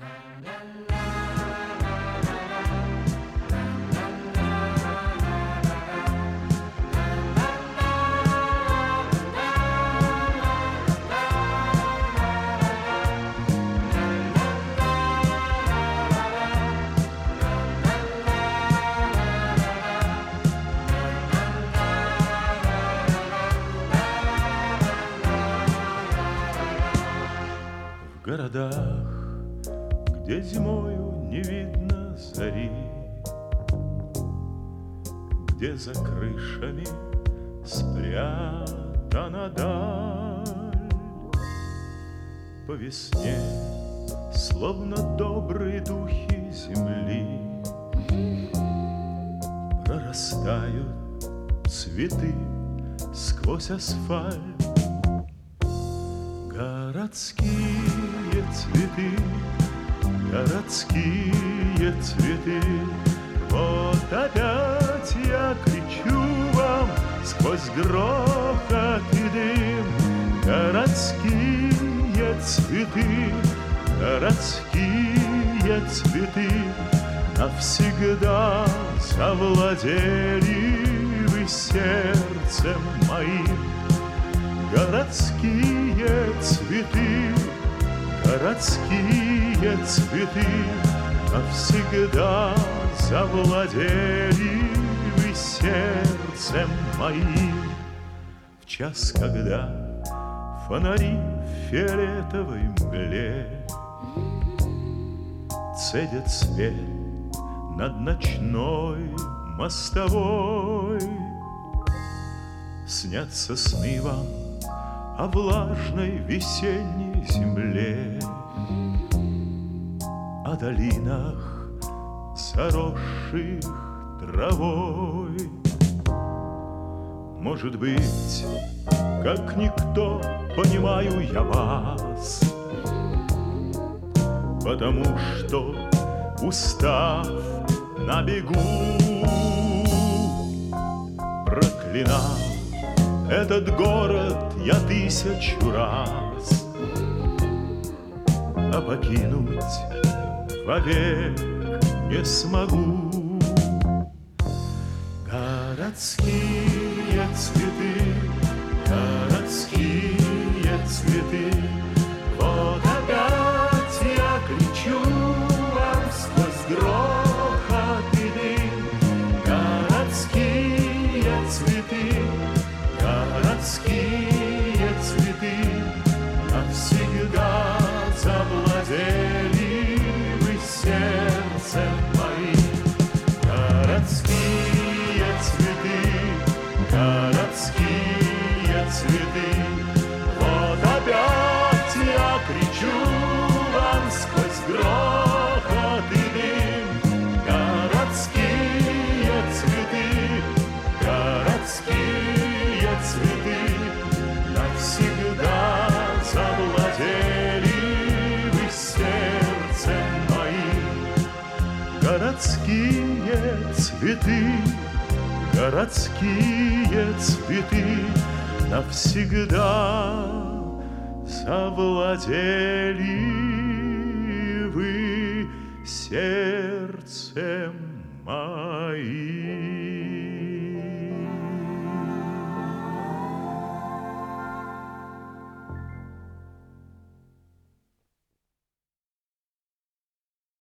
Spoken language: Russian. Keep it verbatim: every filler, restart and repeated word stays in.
В городах, где зимою не видно зари, где за крышами спрятана даль, по весне, словно добрые духи земли, прорастают цветы сквозь асфальт. Городские цветы, городские цветы, вот опять я кричу вам сквозь грохот и дым. Городские цветы, городские цветы, навсегда завладели вы сердцем моим. Городские цветы, городские цветы, навсегда завладели вы сердцем моим. В час, когда фонари в фиолетовой мгле цедят свет над ночной мостовой, снятся сны вам о влажной весенней земле, о долинах, заросших травой. Может быть, как никто понимаю я вас, потому что, устав на бегу, проклинал этот город я тысячу раз, а покинуть вовек не смогу. Городские цветы, городские цветы, вот опять я кричу вам сквозь грохот и дым. Городские цветы, городские цветы, навсегда завладели вы сердцем моим. Городские цветы, городские цветы, вот опять я кричу вам сквозь грохот и дым. Городские цветы, городские цветы, навсегда завладели вы сердцем моим. Городские цветы, городские цветы, навсегда завладели вы сердцем моим.